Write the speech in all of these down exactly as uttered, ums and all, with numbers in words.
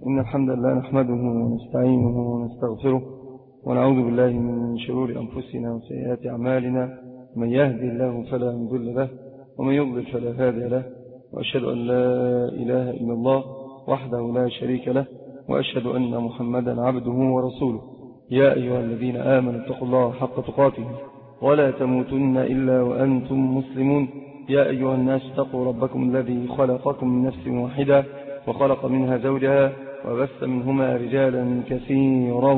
إن الحمد لله نحمده ونستعينه ونستغفره ونعوذ بالله من شرور أنفسنا وسيئات أعمالنا. من يهدي الله فلا مضل له ومن يضلل فلا هادي له، وأشهد أن لا إله إلا الله وحده لا شريك له، وأشهد أن محمدا عبده ورسوله. يا أيها الذين آمنوا اتقوا الله حق تقاته ولا تموتن إلا وأنتم مسلمون. يا أيها الناس اتقوا ربكم الذي خلقكم من نفس واحدة وخلق منها زوجها وبث منهما رجالا كثيرا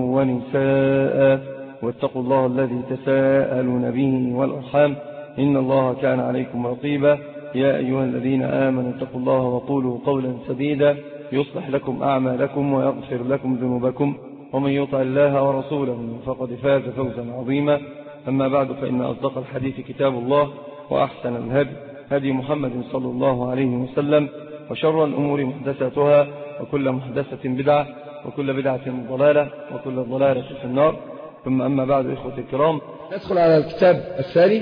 ونساء، واتقوا الله الذي تساءلون به والأرحام إن الله كان عليكم رقيبا. يا أيها الذين آمنوا اتقوا الله وقولوا قولا سديدا يصلح لكم أعمالكم ويغفر لكم ذنوبكم، ومن يطع الله ورسوله فقد فاز فوزا عظيما. أما بعد، فإن أصدق الحديث كتاب الله، وأحسن الهدي هدي محمد صلى الله عليه وسلم، وشر الأمور محدثاتها، وكل محدثة بدعة، وكل بدعة ضلالة، وكل ضلالة في النار. ثم أما بعد، إخوة الكرام، ندخل على الكتاب الثاني.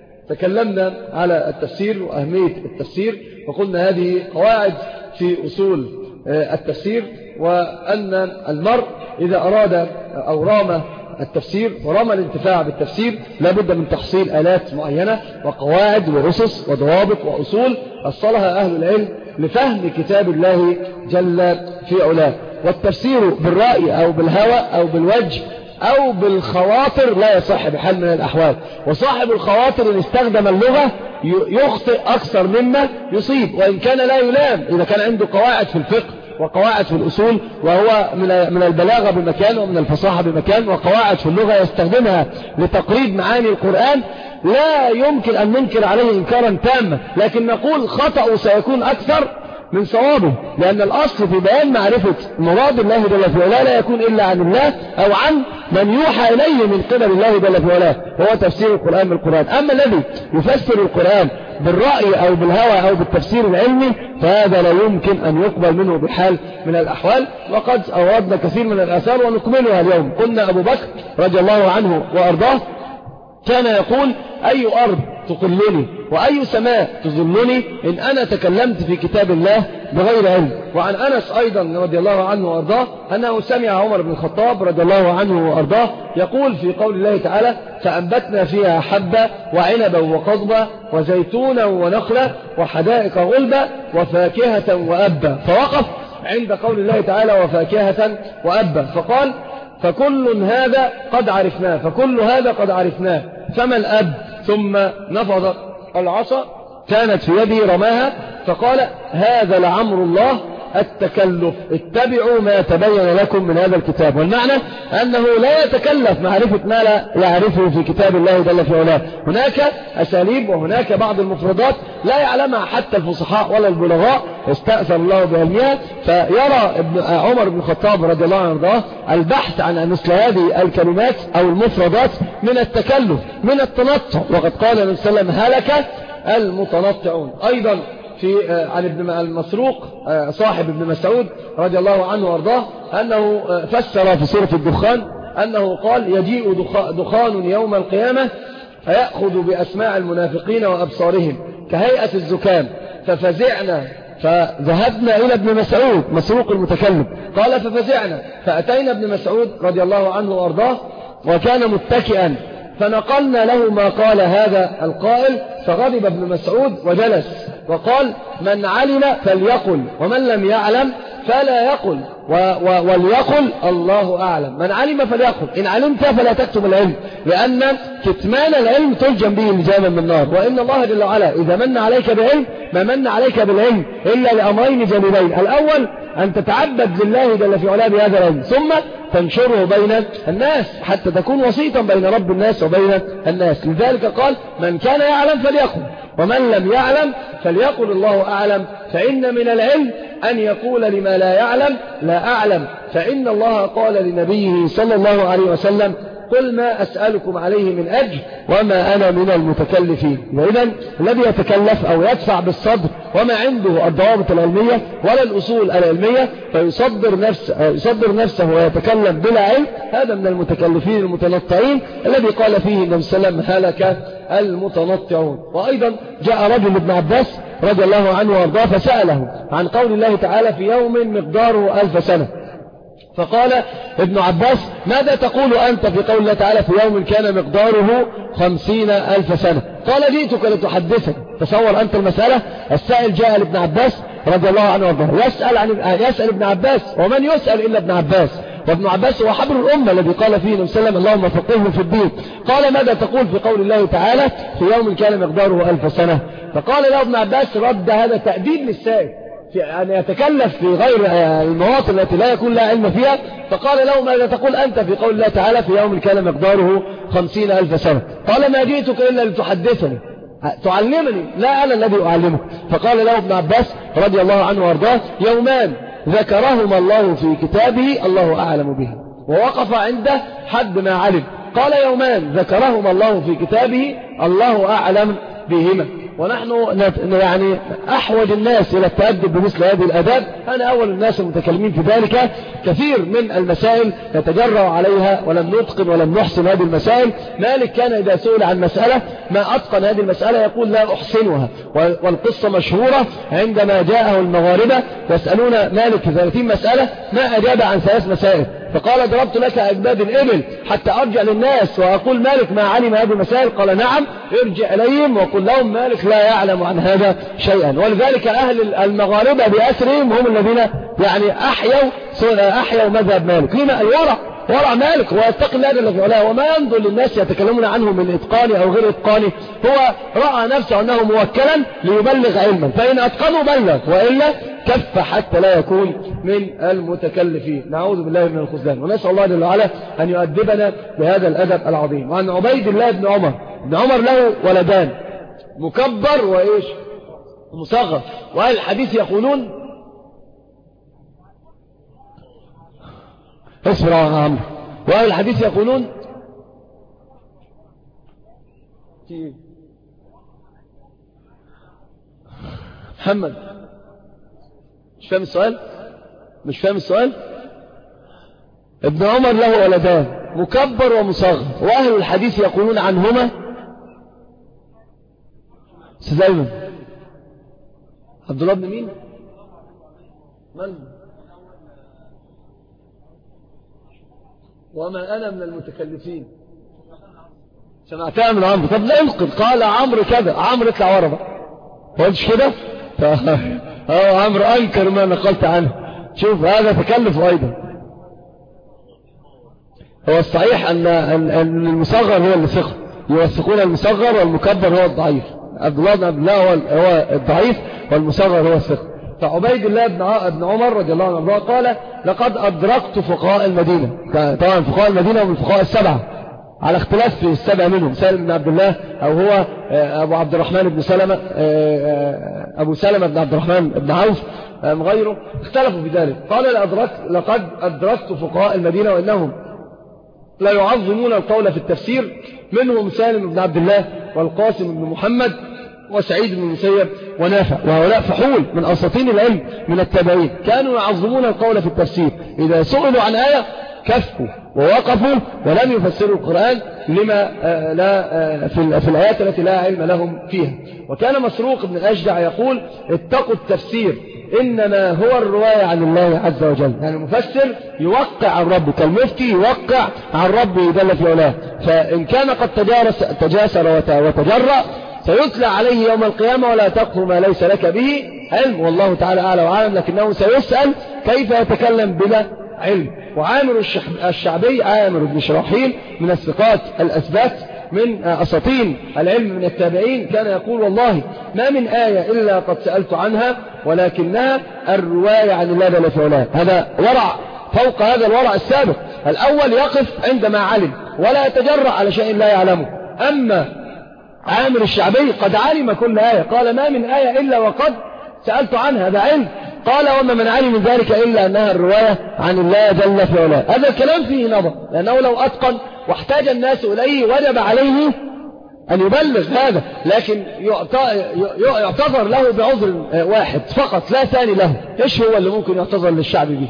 تكلمنا على التفسير وأهمية التفسير، وقلنا هذه قواعد في أصول التفسير، وأن المرء إذا أراد أو رام التفسير ورام الانتفاع بالتفسير لابد من تحصيل آلات معينة وقواعد وأسس وضوابط وأصول أصلها أهل العلم لفهم كتاب الله جل في علاه. والتفسير بالرأي أو بالهوى أو بالوجه أو بالخواطر لا يصح بحال من الأحوال، وصاحب الخواطر إن استخدم اللغة يخطئ أكثر مما يصيب، وإن كان لا يلام إذا كان عنده قواعد في الفقه وقواعد في الأصول، وهو من البلاغة بمكان ومن الفصاحة بمكان، وقواعد في اللغة يستخدمها لتقريب معاني القرآن، لا يمكن أن ننكر عليه إنكارا تاما، لكن نقول خطأه سيكون أكثر من صوابه، لأن الأصل في بيان معرفة مراد الله جل في علاه لا يكون إلا عن الله أو عن من يوحى إليه من قبل الله جل في علاه، وهو تفسير القرآن بالقرآن. أما الذي يفسر القرآن بالرأي أو بالهوى أو بالتفسير العلمي فهذا لا يمكن أن يقبل منه بحال من الأحوال. وقد أوردنا كثير من الآثار ونكملها اليوم. قلنا أبو بكر رضي الله عنه وأرضاه كان يقول: أي أرض تقلني وأي سماء تظلني إن أنا تكلمت في كتاب الله بغير علم. وعن أنس أيضا رضي الله عنه وأرضاه أنه سمع عمر بن الخطاب رضي الله عنه وأرضاه يقول في قول الله تعالى: فأنبتنا فيها حبة وعنبا وقضبا وزيتونا ونخلا وحدائق غلبا وفاكهة وأبا، فوقف عند قول الله تعالى وفاكهة وأبا فقال: فكل هذا قد عرفناه فكل هذا قد عرفناه فما الأب؟ ثم نفض العصا كانت في يده رماها فقال: هذا لعمر الله التكلف، اتبعوا ما تبين لكم من هذا الكتاب. والمعنى أنه لا يتكلف معرفة ما لا يعرفه في كتاب الله جل في علاه. هناك أساليب وهناك بعض المفردات لا يعلمها حتى الفصحاء ولا البلغاء، استأثر الله بعلمها، فيرى ابن عمر بن الخطاب رضي الله عنه البحث عن مثل هذه الكلمات أو المفردات من التكلف من التنطع. وقد قال النبي صلى الله عليه وسلم: هلك المتنطعون. أيضا في عن ابن المسروق صاحب ابن مسعود رضي الله عنه وارضاه أنه فسر في سورة الدخان أنه قال: يجيء دخان يوم القيامة فيأخذ بأسماع المنافقين وأبصارهم كهيئة الزكام، ففزعنا فذهبنا إلى ابن مسعود مسروق المتكلم قال: ففزعنا فأتينا ابن مسعود رضي الله عنه وارضاه وكان متكئا، فنقلنا له ما قال هذا القائل، فغضب ابن مسعود وجلس وقال: من علم فليقل ومن لم يعلم فلا يقل و و وليقل الله أعلم. من علم فليقل، إن علمت فلا تكتم العلم، لأن كتمان العلم تلجم به لجاما من النار. وإن الله جل وعلا إذا من عليك بعلم ما من عليك بالعلم إلا لأمرين جليلين: الأول أن تتعبد لله جل في علاه بهذا العلم، ثم تنشره بين الناس حتى تكون وسيطا بين رب الناس وبين الناس. لذلك قال: من كان يعلم فليقل ومن لم يعلم فليقل الله أعلم، فإن من العلم أن يقول لما لا يعلم لا أعلم، فإن الله قال لنبيه صلى الله عليه وسلم: قل ما أسألكم عليه من أجر وما أنا من المتكلفين. وإذن الذي يتكلف أو يدفع بالصدر وما عنده الضوابط العلمية ولا الأصول العلمية فيصدر نفسه, يصدر نفسه ويتكلم بلا علم، هذا من المتكلفين المتنطعين الذي قال فيه النبي صلى الله عليه وسلم: هلك المتنطعون. وأيضا جاء رجل ابن عباس رضي الله عنه وارضاه فسأله عن قول الله تعالى في يوم مقداره ألف سنة، فقال ابن عباس ماذا تقول أنت في قول الله تعالى في يوم كان مقداره خمسين ألف سنة؟ قال جئتك لتحدثك. تصور أنت المسألة، السائل جاء لابن عباس رضي الله عنه وارضاه يسأل, عن يسأل ابن عباس، ومن يسأل إلا ابن عباس، وابن عباس هو حبر الأمة الذي قال فيه النبي صلى الله عليه وسلم اللهم فقهه في الدين. قال ماذا تقول في قول الله تعالى في يوم كان مقداره ألف سنة؟ فقال له ابن عباس رد هذا تأديب للسائل في أن يتكلف في غير المواطن التي لا يكون لها علم فيها، فقال له ماذا تقول أنت في قول الله تعالى في يوم كان مقداره خمسين ألف سنة؟ قال ما جئتك إلا لتحدثني تعلمني، لا أنا الذي أعلمك. فقال له ابن عباس رضي الله عنه وارضاه يومان ذكرهما الله في كتابه الله أعلم به، ووقف عنده حد ما علم. قال يومان ذكرهما الله في كتابه الله أعلم بهما. ونحن يعني أحوج الناس إلى التأدب بمثل هذه الأداب، أنا أول الناس المتكلمين في ذلك. كثير من المسائل نتجرأ عليها ولم نتقن ولم نحسن هذه المسائل. مالك كان إذا سئل عن مسألة ما أتقن هذه المسألة يقول لا أحسنها، والقصة مشهورة عندما جاءه المغاربة يسألون مالك في ثلاثين مسألة ما أجاب عن ثلاث مسائل، فقال ضربت لك أجباد الإبل حتى أرجع للناس وأقول مالك ما علم هذه المسائل؟ قال نعم، ارجع إليهم وقل لهم مالك لا يعلم عن هذا شيئا. ولذلك أهل المغاربة بأسرهم هم الذين يعني أحيوا أحيوا مذهب مالك. لما؟ الورع، ورع مالك ويتقي الله جل وعلا، وما ينظر للناس يتكلمون عنه من إتقان أو غير إتقان، هو رأى نفسه أنه موكلا ليبلغ علما، فإن أتقنوا بلغ، وإلا كف حتى لا يكون من المتكلفين. نعوذ بالله من الخذلان، ونسأل الله جل وعلا أن يؤدبنا بهذا الأدب العظيم. وعن عبيد الله بن عمر بن عمر له ولدان مكبر وإيش مصغر، وأهل الحديث يقولون اسمع يا عمرو، وأهل الحديث يقولون محمد مش فاهم السؤال مش فاهم السؤال ابن عمر له ولدان مكبر ومصغر، وأهل الحديث يقولون عنهما سيدنا عبد الله بن مين من وما أنا من المتكلفين. سمعتها من عمرو، طب لا انقل، قال عمرو كذا، عمرو اطلع ورا بقى، قلتش كده؟ اه عمرو أنكر ما نقلت عنه. شوف هذا تكلف أيضا. هو الصحيح أن المصغر هو اللي ثقة، يوثقون المصغر والمكبر هو الضعيف. عبد الله بن عبد الله هو الضعيف والمصغر هو الثقة. فعبيد الله بن عمر رضي الله عنه قال لقد أدركت فقهاء المدينة. طبعا فقهاء المدينة من الفقهاء السبعة على اختلاف في السبع منهم، سالم بن عبد الله أو هو أبو عبد الرحمن بن سلمة، أبو سلمة بن عبد الرحمن بن عوف أم غيره، اختلفوا في ذلك. قال لقد أدركت فقهاء المدينة وإنهم لا يعظمون القول في التفسير، منهم سالم بن عبد الله والقاسم بن محمد وسعيد بن المسيب ونافع، وهؤلاء فحول من أساطين العلم من التابعين، كانوا يعظمون القول في التفسير. إذا سئلوا عن آية كفوا ووقفوا ولم يفسروا القرآن لما لا في الآيات التي لا علم لهم فيها. وكان مسروق بن الأشجع يقول اتقوا التفسير إنما هو الرواية عن الله عز وجل. يعني المفسر يوقع عن ربه كالمفتي يوقع عن ربه جل في علاه، فإن كان قد تجارس تجاسر وتجرأ سيتلى عليه يوم القيامة ولا تقف ما ليس لك به علم، والله تعالى أعلى وعالم، لكنه سيسأل كيف يتكلم بلا علم. وعامر الشعبي عامر بن شراحيل من الثقات الأثبات من أساطين العلم من التابعين، كان يقول والله ما من آية إلا قد سألت عنها ولكنها الرواية عن الله جل في علاه. هذا ورع فوق هذا الورع السابق. الأول يقف عندما علم ولا يتجرأ على شيء لا يعلمه. أما عامر الشعبي قد علم كل آية، قال ما من آية إلا وقد سألت عنها، هذا علم. قال وما منعني من ذلك إلا أنها الرواية عن الله جل في علاه. هذا الكلام فيه نظر، لأنه لو أتقن واحتاج الناس إليه وجب عليه أن يبلغ هذا، لكن يعتذر له بعذر واحد فقط لا ثاني له. إيش هو اللي ممكن يعتذر للشعب به؟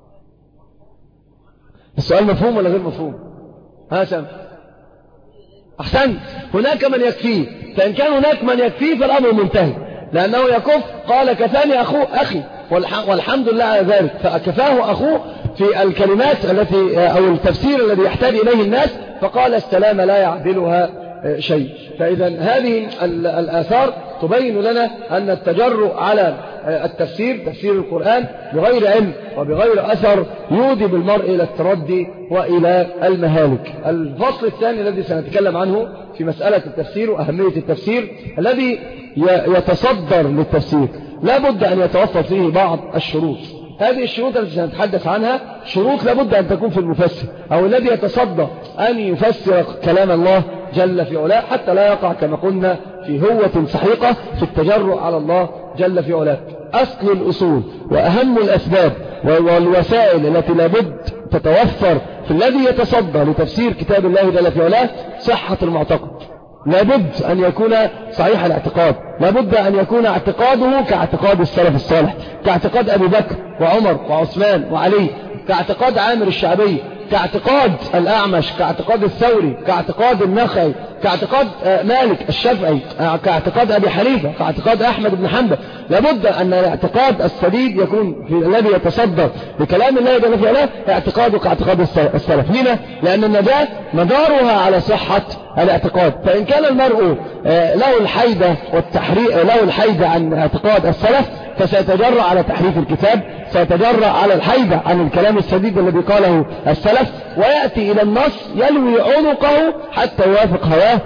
السؤال مفهوم ولا غير مفهوم؟ ها سام أحسنت، هناك من يكفيه، فإن كان هناك من يكفيه فالأمر منتهي، لأنه يكف. قال كفاني أخوه أخي والحمد لله على ذلك، فكفاه أخوه في الكلمات التي أو التفسير الذي يحتاج إليه الناس، فقال السلام لا يعدلها شيء. فإذا هذه الآثار تبين لنا أن التجرؤ على التفسير تفسير القرآن بغير علم وبغير أثر يودي بالمرء إلى التردي وإلى المهالك. الفصل الثاني الذي سنتكلم عنه في مسألة التفسير وأهمية التفسير الذي يتصدر للتفسير لابد أن يتوفر فيه بعض الشروط. هذه الشروط التي سنتحدث عنها شروط لابد أن تكون في المفسر أو الذي يتصدى أن يفسر كلام الله جل في علاه، حتى لا يقع كما قلنا في هوة سحيقة في التجرؤ على الله جل في علاه. أصل الأصول وأهم الأسباب والوسائل التي لابد تتوفر في الذي يتصدى لتفسير كتاب الله جل في علاه صحة المعتقد. لابد أن يكون صحيح الاعتقاد، لابد أن يكون اعتقاده كاعتقاد السلف الصالح، كاعتقاد أبي بكر وعمر وعثمان وعلي، كاعتقاد عامر الشعبي، كاعتقاد الأعمش، كاعتقاد الثوري، كاعتقاد النخعي، كاعتقاد مالك الشافعي، كاعتقاد أبي حنيفة، كاعتقاد أحمد بن حنبل. لابد أن الاعتقاد السديد يكون في الذي يتصدر لكلام الله جل في علاه اعتقاده كاعتقاد السلف. لما؟ لأن النجاة مدارها على صحة الاعتقاد. فإن كان المرء له الحيدة والتحريق له الحيدة عن اعتقاد السلف فسيتجرأ على تحريف الكتاب، سيتجرأ على الحيدة عن الكلام السديد الذي قاله السلف، ويأتي إلى النص يلوي عنقه حتى يوافق هواه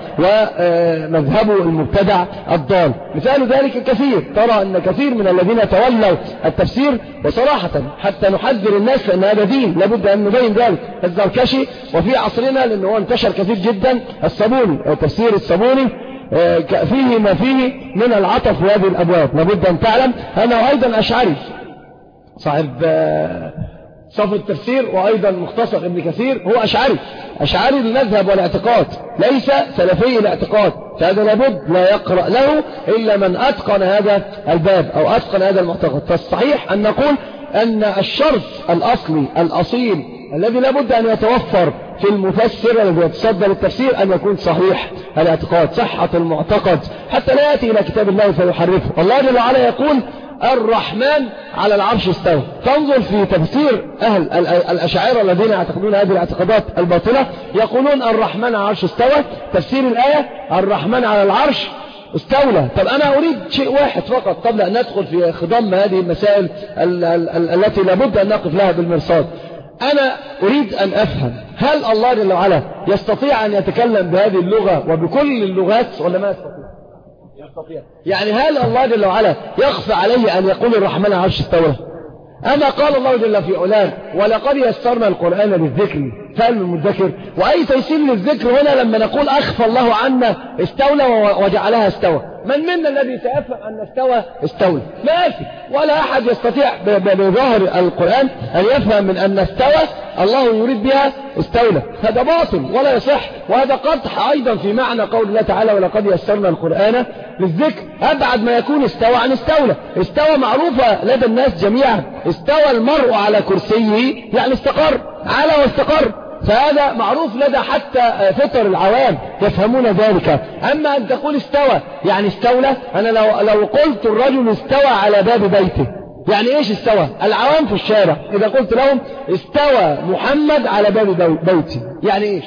ومذهبه المبتدع الضال. مثال ذلك كثير، ترى أن كثير من الذين تولوا التفسير وصراحة حتى نحذر الناس لأن هذا دين لابد أن نبين ذلك. الزركشي وفي عصرنا لأنه انتشر كثير جدا الصابوني أو تفسير الصابوني فيه ما فيه من العطف في هذه الأبواب. لابد أن تعلم أنه أيضا أشعري صاحب صف التفسير وأيضا مختصر ابن كثير هو أشعري، أشعري المذهب والاعتقاد ليس سلفي الاعتقاد، فهذا لابد لا يقرأ له إلا من أتقن هذا الباب أو أتقن هذا المعتقد. فالصحيح أن نقول أن الشرط الأصلي الأصيل الذي لابد أن يتوفر في المفسر الذي يتصدى للتفسير أن يكون صحيح الاعتقاد، صحة المعتقد، حتى لا يأتي إلى كتاب الله فيحرفه. الله جل وعلا يقول الرحمن على العرش استوى. تنظر في تفسير أهل الأشاعرة الذين يعتقدون هذه الاعتقادات الباطلة يقولون الرحمن على العرش استوى، تفسير الآية الرحمن على العرش استولى. طب أنا أريد شيء واحد فقط قبل أن ندخل في خضم هذه المسائل التي لابد أن نقف لها بالمرصاد. أنا أريد أن أفهم هل الله جل وعلا يستطيع أن يتكلم بهذه اللغة وبكل اللغات ولا ما يستطيع؟ يستطيع. يعني هل الله جل وعلا يخفى عليه أن يقول الرحمن على العرش استوى؟ أما قال الله جل في علاه ولقد يسرنا القرآن للذكر فهل من مدكر؟ وأي تيسير للذكر هنا لما نقول أخفى الله عنا استولى وجعلها استوى؟ من منا الذي سيفهم أن استوى استولى؟ ما في ولا أحد يستطيع بظاهر القرآن أن يفهم من أن استوى الله يريد بها استولى. هذا باطل ولا يصح، وهذا قدح أيضا في معنى قول الله تعالى ولقد يسرنا القرآن للذكر. أبعد ما يكون استوى عن استولى. استوى معروفة لدى الناس جميعا، استوى المرء على كرسيه يعني استقر، على واستقر، فهذا معروف لدى حتى فطر العوام يفهمون ذلك. أما أن تقول استوى يعني استولى، أنا لو, لو قلت الرجل استوى على باب بيته يعني إيش استوى؟ العوام في الشارع إذا قلت لهم استوى محمد على باب بيتي يعني إيش؟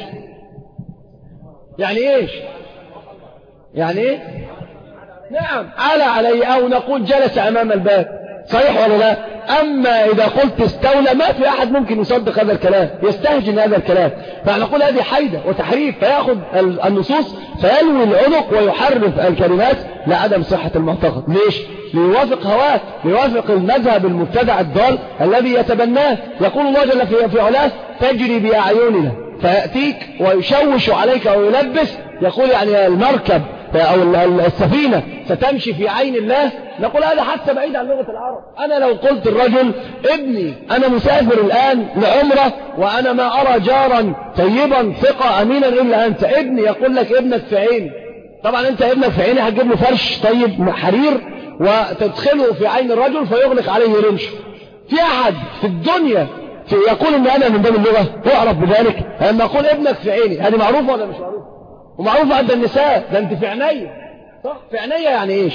يعني إيش؟ يعني إيه؟ نعم على علي، أو نقول جلس أمام الباب، صحيح ولا لا؟ أما إذا قلت استولى ما في أحد ممكن يصدق هذا الكلام، يستهجن هذا الكلام، فنقول هذه حيدة وتحريف، فيأخذ النصوص فيلوي العنق ويحرف الكلمات لعدم صحة المعتقد. ليش؟ ليوافق هواه، ليوافق المذهب المبتدع الضال الذي يتبناه. يقول الله جل في علاه تجري بأعيننا، فيأتيك ويشوش عليك ويلبس، يقول يعني المركب أو السفينة ستمشي في عين الله. نقول هذا حتى بعيد عن لغة العرب. أنا لو قلت الرجل ابني أنا مسافر الآن لعمرة وأنا ما أرى جارا طيبا ثقة أمينا إلا أنت، ابني، يقول لك ابنك في عيني. طبعا أنت ابنك في عيني هتجيب له فرش طيب حرير وتدخله في عين الرجل فيغلق عليه رمش. في أحد في الدنيا يقول إن أنا من باب اللغة واعرف بذلك؟ لما أقول ابنك في عيني هذه معروفة ولا مش معروفة؟ ومعروف عند النساء. ده انت في عناية، صح؟ في عناية يعني ايش؟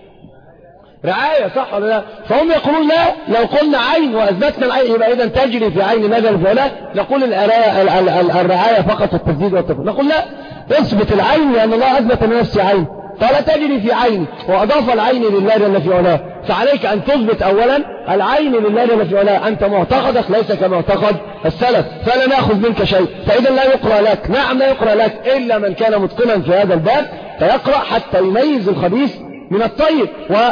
رعاية، صح ولا لا؟ فهم يقولون لا، لو قلنا عين وأثبتنا العين يبقى إذا تجري في عين نجل فلا نقول الرعاية فقط التسديد والتفضيل. نقول لا، اثبت العين لأن الله أثبت لنفسه عين، فلا تجري في عين وأضاف العين لله جل في علاه. فعليك أن تثبت أولا العين لله جل في علاه. أنت معتقدك ليس كمعتقد السلف، فلا نأخذ منك شيء. فإذا لا يقرأ لك، نعم لا يقرأ لك إلا من كان متقنا في هذا الباب، فيقرأ حتى يميز الخبيث من الطيب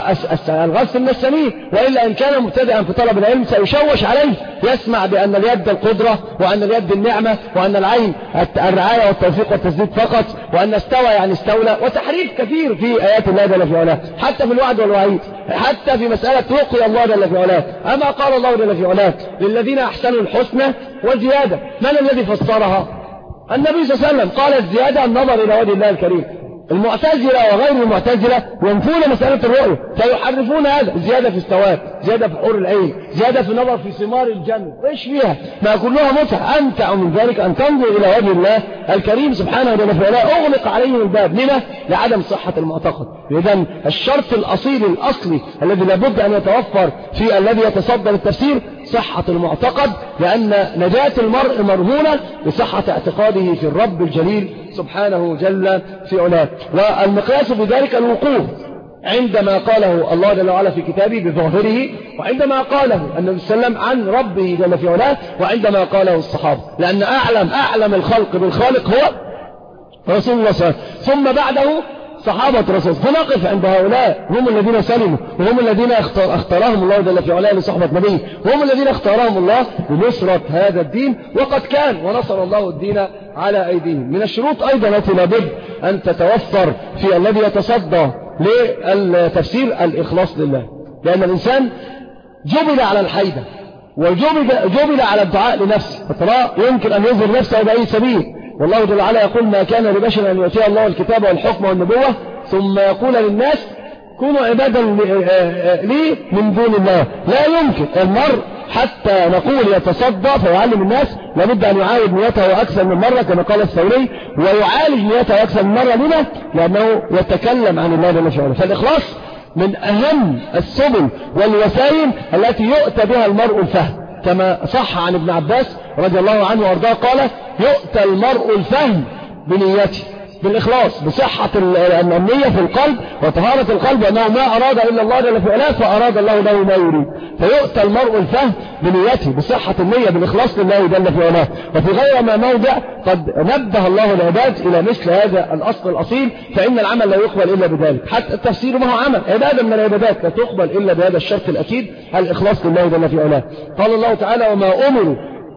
والغث من السمين. وإلا إن كان مبتدئا في طلب العلم سيشوش عليه، يسمع بأن اليد القدرة وأن اليد النعمة وأن العين الرعاية والتوفيق والتسديد فقط، وأن استوى يعني استولى، وتحريف كثير في آيات الله جل في علاه، حتى في الوعد والوعيد، حتى في مسألة رقي الله جل في علاه. أما قال الله جل في علاه للذين أحسنوا الحسنى وزيادة، من الذي فسرها؟ النبي صلى الله عليه وسلم. قال الزيادة النظر إلى وجه الله الكريم. المعتزلة وغير المعتزلة ينفون مسألة الرؤية، فيحرفون هذا، زيادة في السواد، زيادة في حور العين، زيادة في نظر في ثمار الجنة، ايش فيها؟ ما كلها متعة. أمتع من ذلك أن تنظر إلى وجه الله الكريم سبحانه وتعالى. أغلق عليهم الباب، لما؟ لعدم صحة المعتقد. إذن الشرط الأصيل الأصلي الذي لابد أن يتوفر في الذي يتصدر التفسير صحة المعتقد، لأن نجاة المرء مرهونة بصحة اعتقاده في الرب الجليل سبحانه جل في علاه. والمقياس بذلك الوقوف عندما قاله الله جل وعلا في كتابه بظاهره، وعندما قاله النبي صلى الله عليه وسلم عن ربه جل في علاه، وعندما قاله الصحابة. لأن أعلم أعلم الخلق بالخالق هو رسول الله صلى الله عليه وسلم، ثم بعده صحابة رسول. فنقف عند هؤلاء، هم الذين سلموا، وهم الذين اختار اختارهم الله جل في علاه لصحبة نبيه، وهم الذين اختارهم الله لنصرة هذا الدين، وقد كان ونصر الله الدين على أيديهم. من الشروط أيضا التي لابد أن تتوفر في الذي يتصدى للتفسير الإخلاص لله، لأن الإنسان جبل على الحيدة وجبل على الدعاء لنفسه، فترى يمكن أن يظهر نفسه بأي سبيل. والله جل وعلا يقول ما كان لبشر أن يؤتيه الله الكتاب والحكم والنبوة ثم يقول للناس كونوا عبادا لي من دون الله. لا يمكن المرء حتى نقول يتصدى فيعلم الناس لابد أن يعاود نيته أكثر من مرة كما قال الثوري، ويعالج نيته أكثر من مرة. لما؟ لأنه يتكلم عن الله جل وعلا. فالإخلاص من أهم السبل والوسائل التي يؤتى بها المرء الفهم، كما صح عن ابن عباس رضي الله عنه وارضاه قال يؤتى المرء الفهم بنيته، بالإخلاص، بصحة النية في القلب وطهارة القلب، أنه ما أراد إلا الله جل في علاه فأراد الله له ما يريد. فيؤتى المرء الفهم بنيته، بصحة النية، بالإخلاص لله جل في علاه. وفي غير ما موضع قد نبه الله العباد إلى مثل هذا الأصل الأصيل، فإن العمل لا يقبل إلا بذلك. حتى التفسير ما هو عمل، عبادة من العبادات لا تقبل إلا بهذا الشرط الأكيد، الإخلاص لله جل في علاه. قال الله تعالى وما أمروا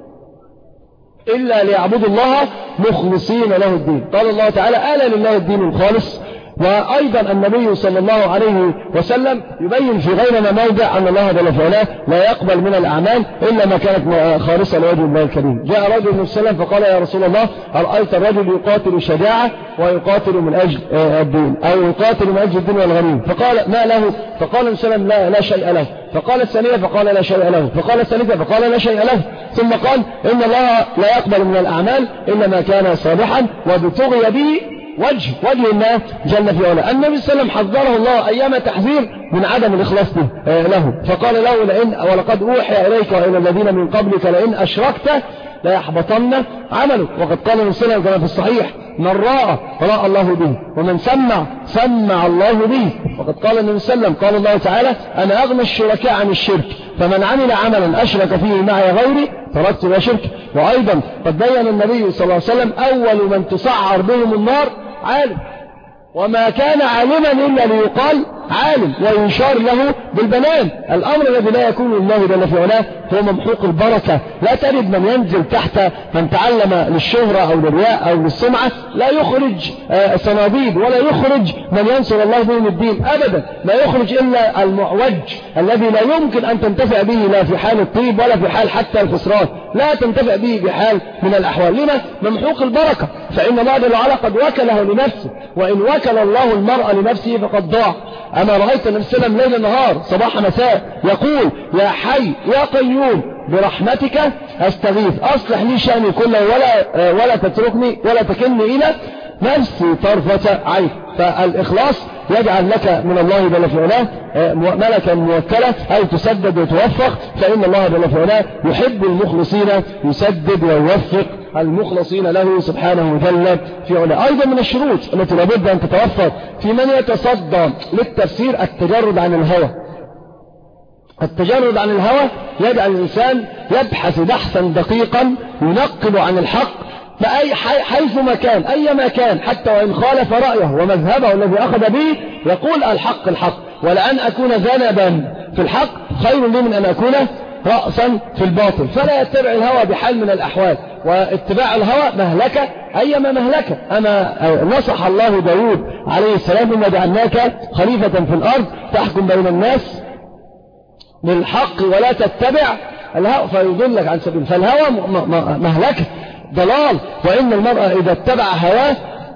إلا ليعبدوا الله مخلصين له الدين. قال الله تعالى ألا لله الدين الخالص. وأيضا النبي صلى الله عليه وسلم يبين في غير ما موضع أن الله جل في علاه لا يقبل من الأعمال إلا ما كانت خالصة لوجه الله الكريم. جاء رجل من السلام فقال يا رسول الله أرأيت الرجل يقاتل شجاعة ويقاتل من أجل الدين، أو يقاتل من أجل الدين والغنيم، فقال ما له؟ فقال السلام لا, لا شيء له. فقال الثانية فقال لا شيء له. فقال الثالثة فقال لا شيء له. ثم قال إن الله لا يقبل من الأعمال إلا ما كان صالحا وابتغي به وجه وجه الله جل في علاه. النبي صلى الله عليه وسلم حذره الله أيام تحذير من عدم الإخلاص له، فقال له لئن ولقد أوحي إليك وإلى الذين من قبلك لئن أشركت لا يحبطن عملك. وقد قال النبي صلى الله عليه وسلم كما في الصحيح من رأى رأى الله به ومن سمع سمع الله به. وقد قال النبي صلى الله عليه وسلم قال الله تعالى أنا أغنى الشركاء عن الشرك فمن عمل عملا أشرك فيه معي غيري تركت لا شرك. وأيضا قد بين النبي صلى الله عليه وسلم أول من تسعر بهم النار عالم، وما كان عالما إلا ليقال عالم ويشار له بالبنان. الأمر الذي لا يكون لله جل في علاه هو ممحوق البركة. لا تجد من ينزل تحت من تعلم للشهرة أو للرياء أو للسمعة لا يخرج صناديد ولا يخرج من ينصر الله بهم الدين أبدا. لا يخرج إلا المعوج الذي لا يمكن أن تنتفع به لا في حال الطيب ولا في حال حتى الخسران، لا تنتفع به بحال من الأحوال. لما؟ ممحوق البركة. فإن الله جل وعلا قد وكله لنفسه، وإن وكل الله المرء لنفسه فقد ضاع. أما رأيت النبي صلى الله عليه وسلم ليل نهار صباح مساء يقول يا حي يا قيوم برحمتك أستغيث أصلح لي شأني كله ولا ولا تتركني ولا تكلني إلى نفس طرفة عين. فالإخلاص يجعل لك من الله جل في علاه ملكا موكلة أي تسدد وتوفق، فإن الله جل في علاه يحب المخلصين يسدد ويوفق المخلصين له سبحانه وجل في علاه. أيضا من الشروط التي لابد أن تتوفر في من يتصدى للتفسير التجرد عن الهوى. التجرد عن الهوى يجعل الإنسان يبحث بحثا دقيقا ينقب عن الحق فأي حيث مكان أي مكان، حتى وإن خالف رأيه ومذهبه الذي أخذ به يقول الحق الحق، ولأن أكون ذنبا في الحق خير لي من أن أكون رأسا في الباطل. فلا يتبع الهوى بحال من الأحوال، واتباع الهوى مهلكة أيما مهلكة. أما نصح الله داود عليه السلام إن جعلناك خليفة في الأرض تحكم بين الناس بالحق ولا تتبع الهوى فيضلك عن سبيل. فالهوى مهلكة ضلال، وإن المرأة إذا اتبع هواه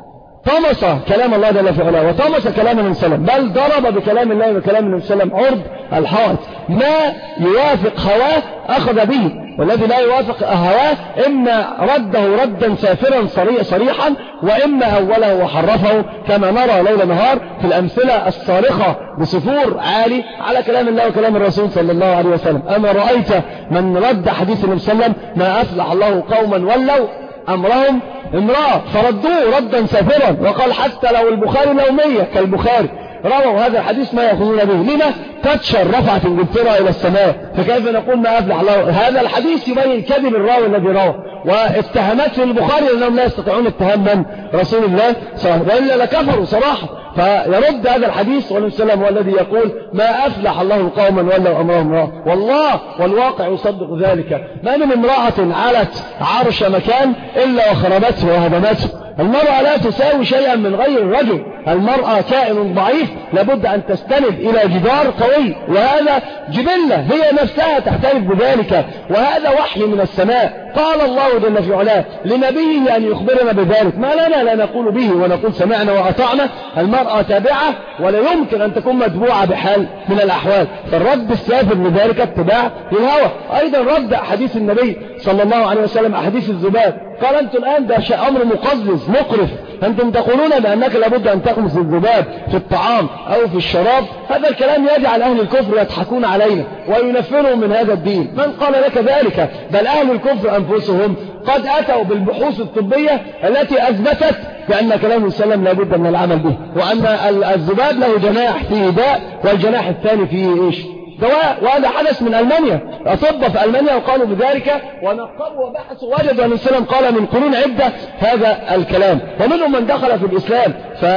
طمس كلام الله جل في علاه وطمس كلام النبي صلى الله عليه وسلم، بل ضرب بكلام الله وكلام النبي صلى الله عليه وسلم عرض الحائط. ما يوافق هواه أخذ به، والذي لا يوافق هواه إما رده ردا سافرا صريحا، وإما أوله وحرفه كما نرى ليل نهار في الأمثلة الصارخة بصفور عالي على كلام الله وكلام الرسول صلى الله عليه وسلم. أما رأيت من رد حديث النبي صلى الله عليه وسلم ما أفلح الله قوما ولوا أمرهم امرأة فردوه ردا سافرا، وقال حتى لو البخاري لومية كالبخاري رووا هذا الحديث ما يأخذون به. لما؟ تتشر رفعت انجلترا إلى السماء، فكيف نقول ما أفلح الله؟ هذا الحديث يبين كذب الراوي الذي روى واتهامات في البخاري لأنهم لا يستطيعون اتهام من رسول الله صلى الله عليه وسلم، وإلا لكفروا صراحة. فيرد هذا الحديث والنبي صلى الله عليه وسلم هو الذي يقول ما أفلح الله قوما ولوا أمرهم امرأة، والله والواقع يصدق ذلك. ما من امرأة علت عرش مكان إلا وخربته وهدمته. المرأة لا تساوي شيئا من غير الرجل، المرأة كائن ضعيف لابد أن تستند إلى جدار قوي، وهذا جبلة هي نفسها تعترف بذلك، وهذا وحي من السماء. قال الله جل في علاه لنبيه أن يخبرنا بذلك، ما لنا لا نقول به ونقول سمعنا وأطعنا. المرأة تابعة ولا يمكن أن تكون متبوعة بحال من الأحوال، فالرد السافر لذلك اتباع للهوى. أيضا رد أحاديث النبي صلى الله عليه وسلم أحاديث الذباب، قال أنتم الآن ده أمر مقزز مقرف، أنتم تقولون بأنك لابد أن تقمص الذباب في الطعام أو في الشراب. هذا الكلام يجعل أهل الكفر يضحكون علينا وينفروا من هذا الدين. من قال لك ذلك؟ بل أهل الكفر أنفسهم قد أتوا بالبحوث الطبية التي أثبتت بأن كلام النبي صلى الله عليه وسلم لابد من العمل به، وأن الذباب له جناح فيه داء والجناح الثاني فيه إيش؟ دواء. وهذا حدث من ألمانيا، أطباء في ألمانيا وقالوا بذلك ونقبوا وبحثوا وجدوا أن السلام قال من قرون عدة هذا الكلام، ومنهم من دخل في الإسلام.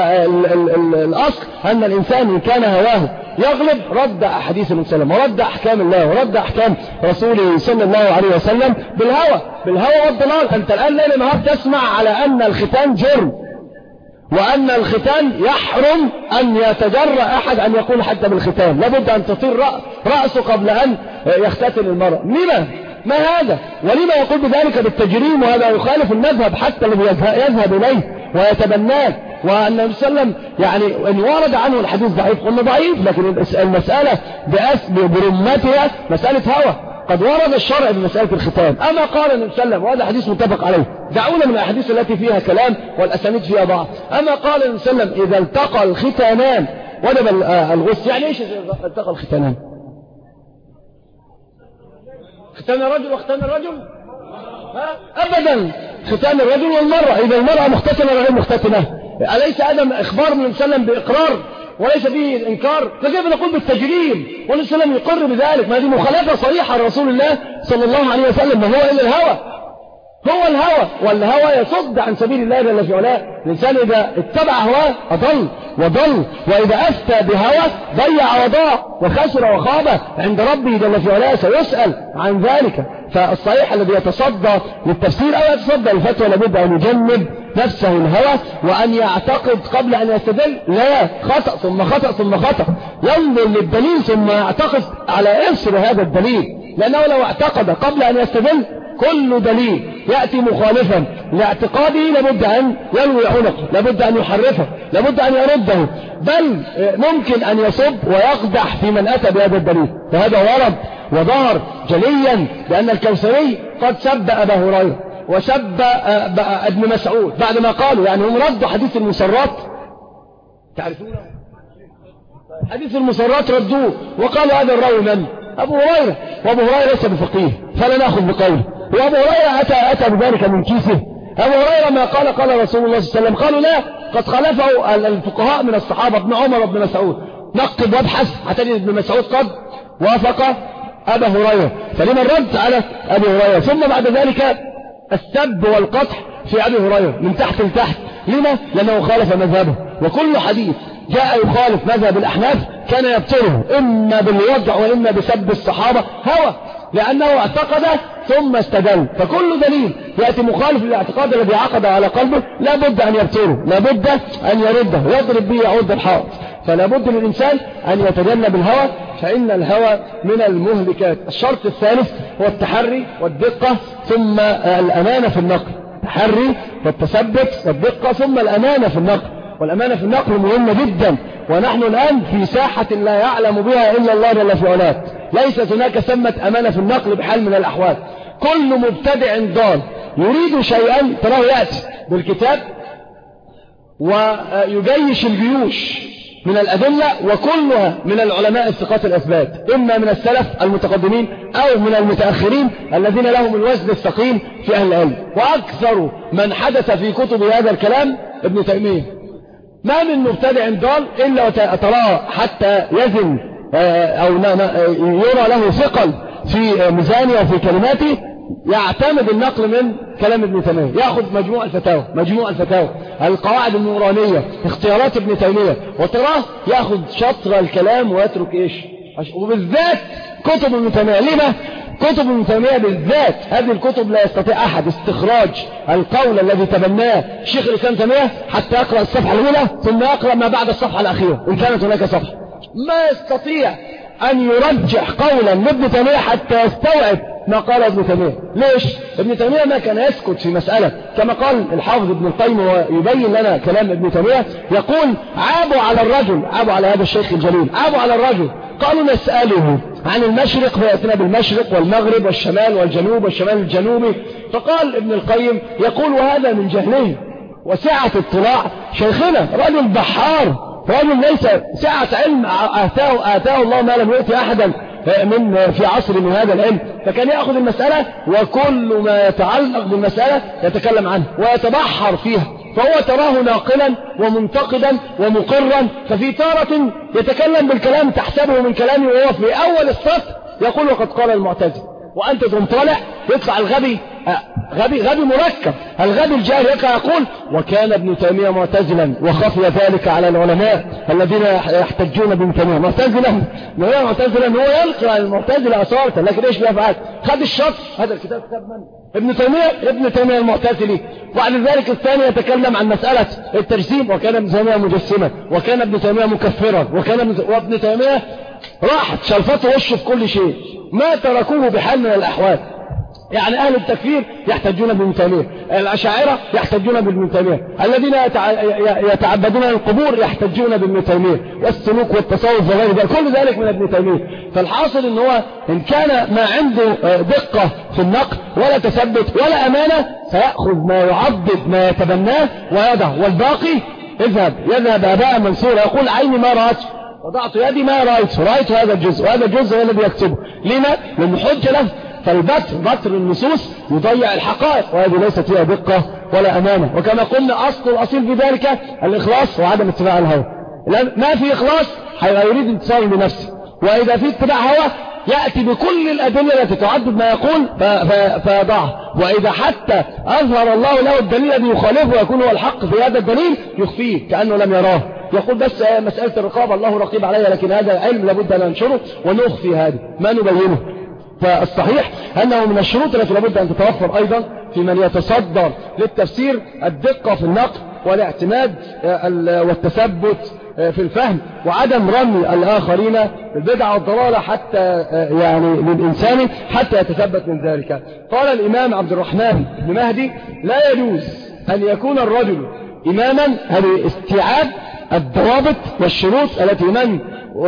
فالأصل أن الإنسان إن كان هواه يغلب رد أحاديث النبي صلى الله عليه وسلم ورد أحكام الله ورد أحكام رسوله صلى الله عليه وسلم بالهوى بالهوى والضلال. أنت الآن ليل نهار تسمع على أن الختان جرم، وأن الختان يحرم أن يتجرأ أحد أن يقول حتى بالختان لابد أن تطير رأسه قبل أن يختتن المرأة. لما؟ ما هذا؟ ولما يقول بذلك بالتجريم؟ وهذا يخالف المذهب حتى الذي يذهب إليه ويتبناه. وأن النبي صلى الله عليه وسلم يعني إن ورد عنه الحديث ضعيف قلنا ضعيف، لكن المسألة برمتها مسألة هوى. قد ورد الشرع بمسألة الختان. أما قال النبي صلى الله عليه وسلم وهذا حديث متفق عليه، دعونا من الأحاديث التي فيها كلام والأسانيد فيها ضعف. أما قال النبي صلى الله عليه وسلم إذا التقى الختانان وجب الغسل. يعني إيش إذا التقى الختانان؟ ختان الرجل وختان الرجل؟ ها؟ أبدا، ختان الرجل والمرأة. إذا المرأة مختتنة وغير مختتنة، أليس هذا إخبار من النبي صلى الله عليه وسلم بإقرار وليس فيه إنكار؟ فكيف نقول بالتجريم والنبي صلى الله عليه وسلم يقر بذلك؟ ما هذه مخالفة صريحة لرسول الله صلى الله عليه وسلم. ما هو إلا الهوى، هو الهوى، والهوى يصد عن سبيل الله جل في علاه. الإنسان إذا اتبع هواه أضل وضل، وإذا أفتى بهوى ضيع وضاع وخسر وخاب عند ربه جل في علاه، سيسأل عن ذلك. فالصحيح الذي يتصدى للتفسير أو يتصدى للفتوى لابد أن يجنب نفسه الهوى، وأن يعتقد قبل أن يستدل لا، خطأ ثم خطأ ثم خطأ، ينظر للدليل ثم يعتقد على إثر هذا الدليل، لأنه لو اعتقد قبل أن يستدل كل دليل يأتي مخالفا لاعتقاده لابد أن يلوي عنقه، لابد أن يحرفه، لابد أن يرده، بل ممكن أن يصب ويقدح في من أتى بهذا الدليل. فهذا ورد وظهر جليا بأن الكوثري قد سب أبا هريرة، وسب ابن مسعود بعد ما قالوا، يعني هم ردوا حديث المسرات، تعرفونه حديث المسرات ردوه وقالوا هذا الراوي من؟ أبو هريرة، وأبو هريرة ليس بفقيه فلا نأخذ بقوله، وأبو هريرة أتى, أتى بذلك من كيسه. أبو هريرة ما قال قال رسول الله صلى الله عليه وسلم، قالوا لا، قد خالفه الفقهاء من الصحابة ابن عمر وابن مسعود، نقب وابحث حتى ابن مسعود قد وافق أبا هريرة، فلما الرد على أبي هريرة؟ ثم بعد ذلك السب والقطح في أبي هريرة من تحت لتحت. لما؟ لأنه خالف مذهبه، وكل حديث جاء يخالف مذهب الأحناف كان يبطله إما بالوضع وإما بسب الصحابة هوى، لأنه اعتقد ثم استدل، فكل دليل يأتي مخالف للاعتقاد الذي عقد على قلبه لا بد أن يبطله، لا بد أن يرده، يضرب به يعود الحائط. فلا بد للإنسان أن يتجنب الهوى، فإن الهوى من المهلكات. الشرط الثالث هو التحري والدقة ثم الأمانة في النقل، التحري والتثبت والدقة ثم الأمانة في النقل. والأمانة في النقل مهمة جدا، ونحن الآن في ساحة لا يعلم بها إلا الله جل في علاه، ليست هناك ثمة أمانة في النقل بحال من الأحوال. كل مبتدع ضال يريد شيئا تراه يأتي بالكتاب ويجيش الجيوش من الأدلة، وكلها من العلماء الثقات الأثبات، إما من السلف المتقدمين أو من المتأخرين الذين لهم الوزن الثقيل في أهل العلم. وأكثر من حدث في كتب هذا الكلام ابن تيمية. ما من مبتدع ضال إلا تراه حتى يزن أو يرى له ثقل في ميزانه وفي كلماته يعتمد النقل من كلام ابن تيمية، يأخذ مجموع الفتاوى، مجموع الفتاوى، القواعد النورانية، اختيارات ابن تيمية، وتراه يأخذ شطر الكلام ويترك إيش؟ وبالذات كتب ابن تيمية. لما؟ كتب ابن تيمية بالذات هذه الكتب لا يستطيع أحد استخراج القول الذي تبناه شيخ الإسلام تيمية حتى يقرأ الصفحة الأولى ثم يقرأ ما بعد الصفحة الأخيرة إن كانت هناك صفحة. ما يستطيع أن يرجح قولا لابن تيمية حتى يستوعب ما قال ابن تيمية. ليش؟ ابن تيمية ما كان يسكت في مسألة، كما قال الحافظ ابن القيم ويبين لنا كلام ابن تيمية، يقول عابوا على الرجل، عابوا على هذا الشيخ الجليل، عابوا على الرجل قالوا نسأله عن المشرق فيأتنا بالمشرق والمغرب والشمال والجنوب والشمال الجنوبي، فقال ابن القيم يقول وهذا من جهله وسعة اطلاع شيخنا، رجل بحار، رجل ليس سعة علم آتاه, آتاه الله ما لم يؤتي أحدا من في عصر من هذا العلم، فكان يأخذ المسألة وكل ما يتعلق بالمسألة يتكلم عنه ويتبحر فيها، فهو تراه ناقلا ومنتقدا ومقرا، ففي تارة يتكلم بالكلام تحسبه من كلامه وهو في أول السطر يقول وقد قال المعتزلة، وأنت تقوم طالع يطلع الغبي غبي غبي مركب، الغبي الجاهل يقول وكان ابن تيمية معتزلا وخفي ذلك على العلماء الذين يحتجون بابن تيمية. معتزلا هو معتزلا هو يلقى المعتزلة أصالة، لكن ايش بيفعل؟ خد الشط. هذا الكتاب كتاب من؟ ابن تيمية، ابن تيمية المعتزلي. وبعد ذلك الثاني يتكلم عن مسألة التجسيم، وكان ابن تيمية مجسما، وكان ابن تيمية مكفرا، وكان ابن تيمية راحت شلفته وشه في كل شيء، ما تركوه بحال من الأحوال. يعني أهل التكفير يحتجون بابن تيمية، الأشاعرة يحتجون بابن تيمية، الذين يتعبدون القبور يحتجون بابن تيمية، والسلوك والتصوف وغير ذلك، كل ذلك من ابن تيمية. فالحاصل ان هو ان كان ما عنده دقة في النقل ولا تثبت ولا أمانة سيأخذ ما يعضد ما يتبناه ويضع، والباقي اذهب يذهب أباء منصورا يقول عيني ما رأت وضعت يدي ما رأيت، رأيت هذا الجزء وهذا الجزء هو الذي يكتبه. لما؟ لأنه حجة له. فالبتر بتر النصوص يضيع الحقائق، وهذه ليست فيها دقة ولا أمانة. وكما قلنا أصل الأصيل في ذلك الإخلاص وعدم اتباع الهوى. ما في إخلاص يريد انتصار بنفسه، وإذا في اتباع هوى يأتي بكل الأدلة التي تعدد ما يقول فيضعها، وإذا حتى أظهر الله له الدليل الذي يخالفه ويكون هو الحق في هذا الدليل يخفيه كأنه لم يراه، يقول بس مسألة الرقابة الله رقيب عليها، لكن هذا العلم لابد أن ننشره ونخفي هذه ما نبينه. فالصحيح أنه من الشروط التي لابد أن تتوفر أيضا في من يتصدر للتفسير الدقة في النقل والاعتماد والتثبت في الفهم، وعدم رمي الآخرين بالبدعة والضلالة حتى يعني للإنسان حتى يتثبت من ذلك. قال الإمام عبد الرحمن بن مهدي لا يجوز أن يكون الرجل إماما، هذه استيعاب الضوابط والشروط التي من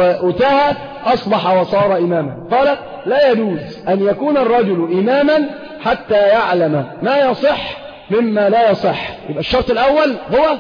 أتاها أصبح وصار إماما. قال لا يجوز أن يكون الرجل إماما حتى يعلم ما يصح مما لا يصح. يبقى الشرط الأول هو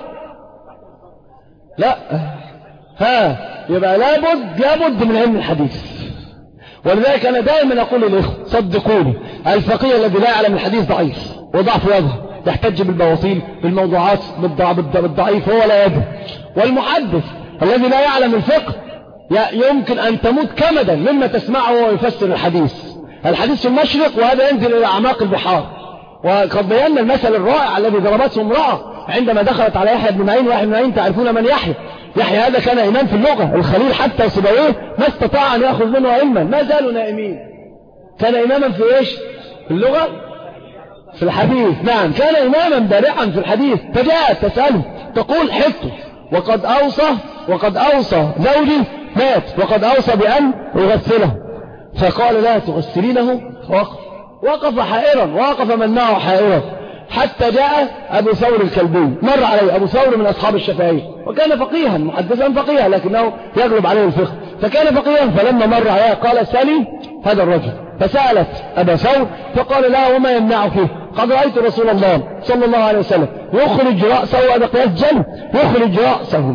لا ها يبقى لابد لابد من علم الحديث. ولذلك أنا دائما أقول للإخوة صدقوني، الفقيه الذي لا يعلم الحديث ضعيف وضعف وجهه، يحتج بالبواطيل بالموضوعات بالضعيف هو لا يدري. والمحدث الذي لا يعلم الفقه يمكن أن تموت كمدا مما تسمعه وهو يفسر الحديث. الحديث في المشرق وهذا ينزل إلى أعماق البحار. وقد بينا المثل الرائع الذي ضربته امرأة عندما دخلت على يحيى بن معين. ويحيى بن معين تعرفون من يحيى؟ يحيى هذا كان إمام في اللغة، الخليل حتى سيبويه ما استطاع أن يأخذ منه علما، ما زالوا نائمين. كان إماما في إيش؟ في اللغة، في الحديث. نعم كان إماما بارعا في الحديث. فجاءت تسأله تقول حفظه وقد أوصى وقد أوصى زوجي مات وقد أوصى بأن أغسله. فقال لا تغسلينه. وقف وقف حائرا، وقف من معه حائرا، حتى جاء أبو ثور الكلبي. مر عليه أبو ثور من أصحاب الشافعي، وكان فقيها محدثا فقيها لكنه يغلب عليه الفقه، فكان فقيها. فلما مر عليه قال سلي هذا الرجل. فسألت أبا ثور فقال لا وما يمنعك؟ قد رأيت رسول الله صلى الله عليه وسلم يخرج رأسه، هذا قياس جل، يخرج رأسه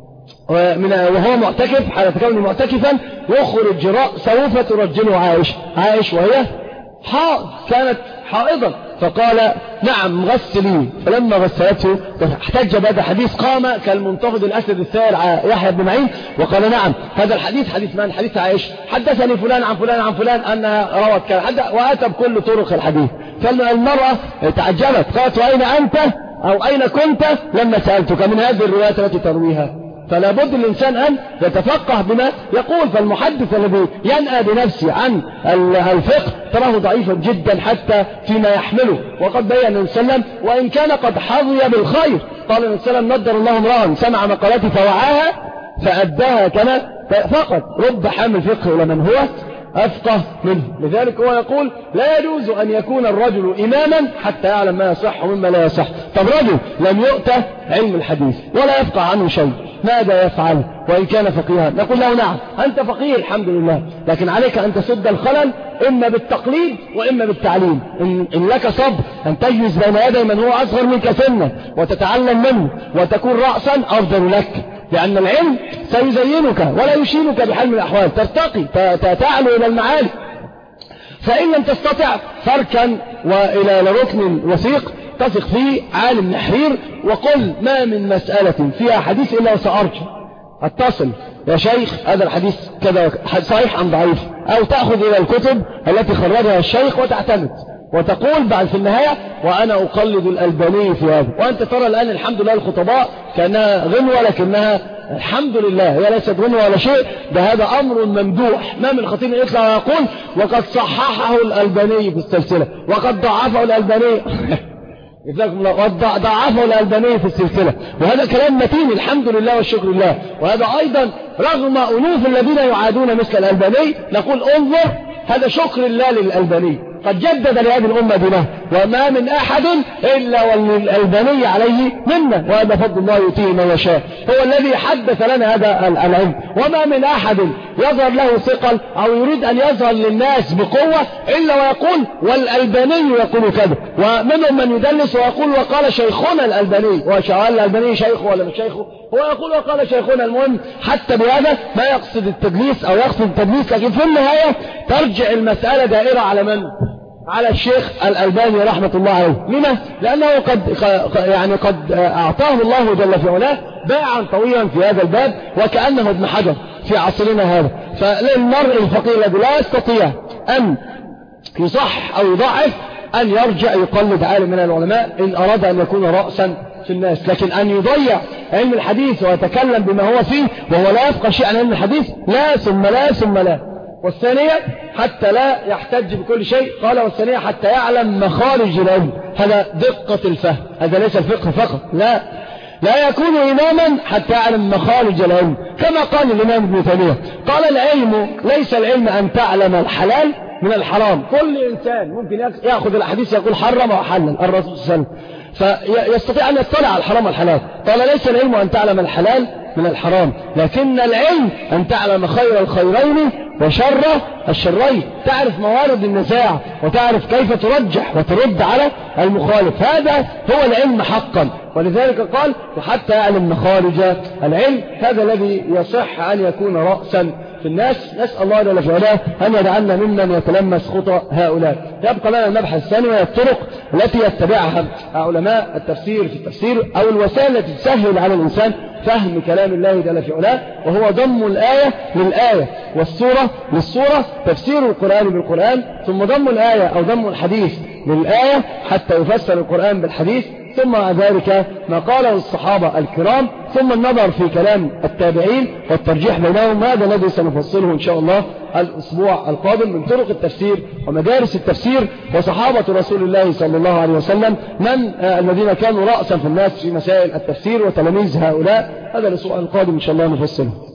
وهو معتكف حالة كونه معتكفا، يخرج رأسه فترجله عائشة. عائشة وهي حائض، كانت حائضا. فقال نعم غسلي. فلما غسلته احتج بهذا الحديث، قام كالمنتفض الأسد الثائر يحيى بن معين وقال نعم هذا الحديث حديث من؟ حديث عائشة. حدثني فلان عن فلان عن فلان أنها روت كذا، وأتى بكل طرق الحديث. فالمرأة تعجبت قالت وأين أنت أو أين كنت لما سألتك من هذه الروايات التي ترويها؟ فلا بد الإنسان أن يتفقه بما يقول. فالمحدث الذي ينأى بنفسه عن الفقه تراه ضعيفا جدا حتى فيما يحمله. وقد بيّن النبي صلى الله عليه وسلم وإن كان قد حظي بالخير. قال النبي صلى الله عليه وسلم نضر الله امرأ سمع مقالاتي فوعاها فأداها كما فقط. رب حامل فقه إلى من هو أفقه منه. لذلك هو يقول لا يجوز أن يكون الرجل إماما حتى يعلم ما يصح ومما لا يصح. فالرجل لم يؤتى علم الحديث ولا يفقه عنه شيء، ماذا يفعل وإن كان فقيها؟ نقول له نعم أنت فقيه الحمد لله، لكن عليك أن تسد الخلل إما بالتقليد وإما بالتعليم. إن, إن لك صبر أن تجلس بين يدي من هو أصغر منك سنا وتتعلم منه وتكون رأسا أفضل لك، لأن العلم سيزينك ولا يشينك بحال من الأحوال، ترتقي تعلو إلى المعالي. فإن لم تستطع فاركن وإلى ركن وثيق تثق فيه عالم نحرير وقل ما من مسألة فيها حديث إلا وسأرجع اتصل يا شيخ هذا الحديث كذا صحيح أم ضعيف، أو تأخذ إلى الكتب التي خرجها الشيخ وتعتمد وتقول بعد في النهاية وأنا أقلد الألباني في هذا. وأنت ترى الآن الحمد لله الخطباء كأنها غنوة، لكنها الحمد لله هي ليست غنوة ولا شيء، ده هذا أمر ممدوح. ما من خطيب يطلع ويقول وقد صححه الألباني في السلسلة وقد ضعفه الألباني وقد ضعفه الألباني في السلسلة، وهذا كلام متين الحمد لله والشكر لله. وهذا أيضا رغم ألوف الذين يعادون مثل الألباني نقول انظر هذا شكر الله للألباني قد جدد لهذه الأمة دينها، وما من أحد إلا والألباني عليه منا، وهذا فضل الله يؤتيه من يشاء. هو الذي حدث لنا هذا العلم، وما من أحد يظهر له ثقل أو يريد أن يظهر للناس بقوة إلا ويقول والألباني يقول كذا. ومنهم من يدلس ويقول وقال شيخنا الألباني، وشعال الألباني شيخه ولا مش شيخه، هو يقول وقال شيخنا. المهم حتى بهذا ما يقصد التدليس أو يقصد التدليس، لكن في النهاية ترجع المسألة دائرة على من؟ على الشيخ الألباني رحمة الله عليه. لما؟ لأنه قد يعني قد أعطاه الله جل في علاه باعا طويلا في هذا الباب، وكأنه ابن حجر في عصرنا هذا. فللمرء الفقير الذي لا يستطيع أن يصح أو يضعف أن يرجع يقلد عالم من العلماء إن أراد أن يكون رأسا في الناس. لكن أن يضيع علم الحديث ويتكلم بما هو فيه وهو لا يفقه شيء عن علم الحديث، لا ثم لا ثم لا. والثانية حتى لا يحتج بكل شيء، قال والثانية حتى يعلم مخارج العلم. هذا دقة الفهم، هذا ليس الفقه فقط، لا لا يكون إماما حتى يعلم مخارج العلم. كما قال الإمام ابن تيمية قال العلم ليس العلم أن تعلم الحلال من الحرام. كل إنسان ممكن يأخذ الحديث يقول حرم وحلل الرسول صلى الله عليه وسلم، فيستطيع أن يطلع على الحرام والحلال. قال ليس العلم أن تعلم الحلال من الحرام، لكن العلم أن تعلم خير الخيرين وشر الشرين، تعرف موارد النزاع وتعرف كيف ترجح وترد على المخالف، هذا هو العلم حقا. ولذلك قال وحتى يعلم مخارج العلم، هذا الذي يصح أن يكون رأسا في الناس. نسأل الله جل وعلا أن يجعلنا ممن يتلمس خطى هؤلاء. يبقى لنا المبحث الثاني وهي الطرق التي يتبعها علماء التفسير في التفسير، أو الوسائل التي تسهل على الإنسان فهم كلام الله جل في علاه، وهو ضم الآية للآية والسورة للسورة، تفسير القرآن بالقرآن، ثم ضم الآية أو ضم الحديث للآية حتى يفسر القرآن بالحديث، ثم مع ذلك ما قاله الصحابة الكرام، ثم النظر في كلام التابعين والترجيح بينهم. هذا الذي سنفصله إن شاء الله الأسبوع القادم من طرق التفسير ومدارس التفسير وصحابة رسول الله صلى الله عليه وسلم، من الذين كانوا رأسا في الناس في مسائل التفسير وتلاميذ هؤلاء. هذا الأسبوع القادم إن شاء الله نفصله.